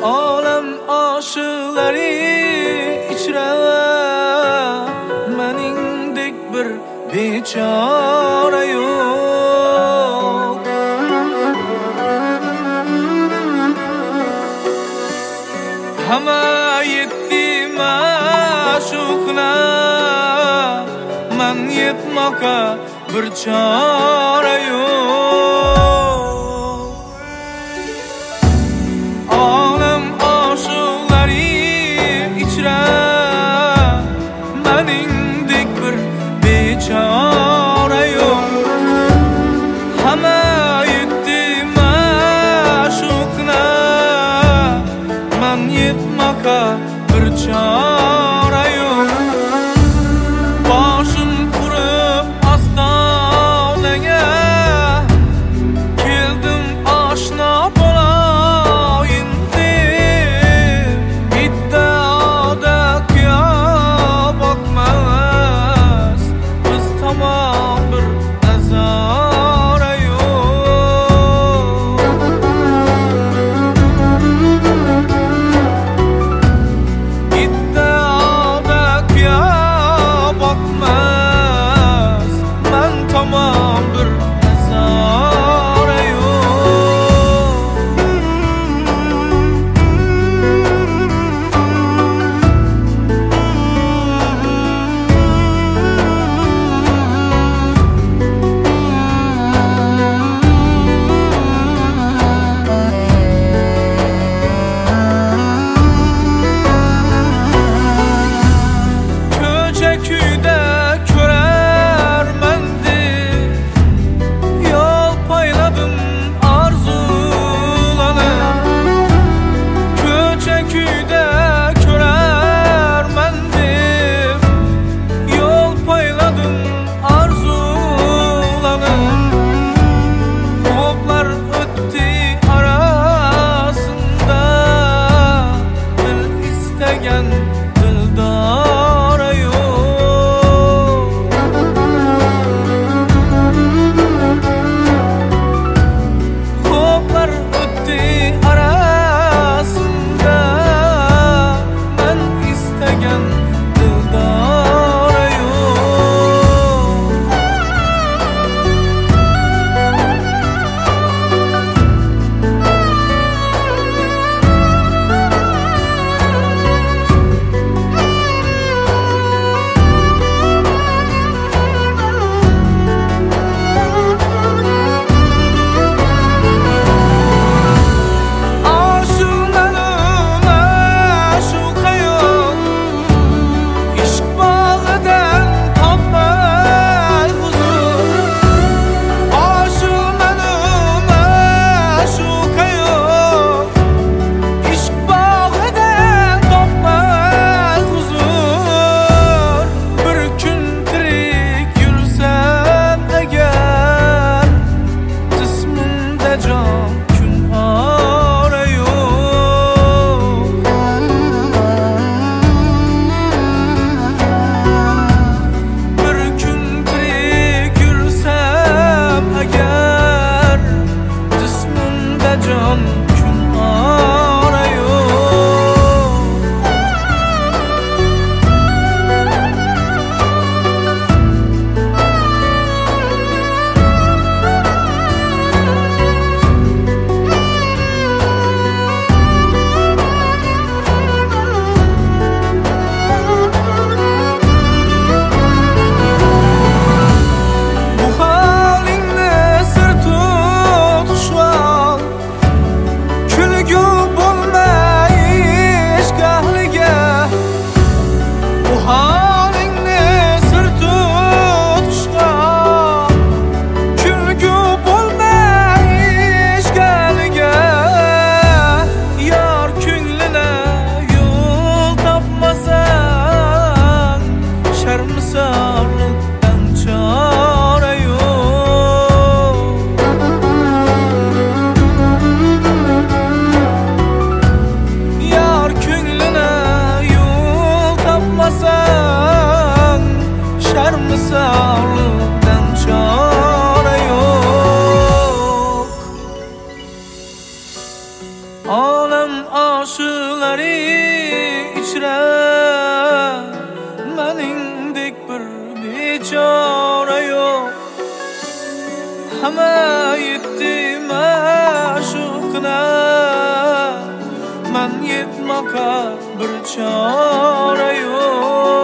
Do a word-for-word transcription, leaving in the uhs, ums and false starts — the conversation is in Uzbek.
Olam aşıqlari ichra meningdek bir bechora yo'q. Hamma yetti ma'shuqlar, men yetmoqqa bir chora yo'q. Olam aşıqlari ichra meningdek bir bechora yo'q. Hamma yetti ma'shuqlar, men yetmoqqa bir chora yo'q. Boshim qurib ostonaga keldim, oshna bo'layin deb. Iddaoda kuyob boqmas, biz tomon bir nazora yo'q. Iddaoda Alem aşıkları içre meningdek bir bechora yok. Hama yetti maşuqna men yetmaka bir çare yok.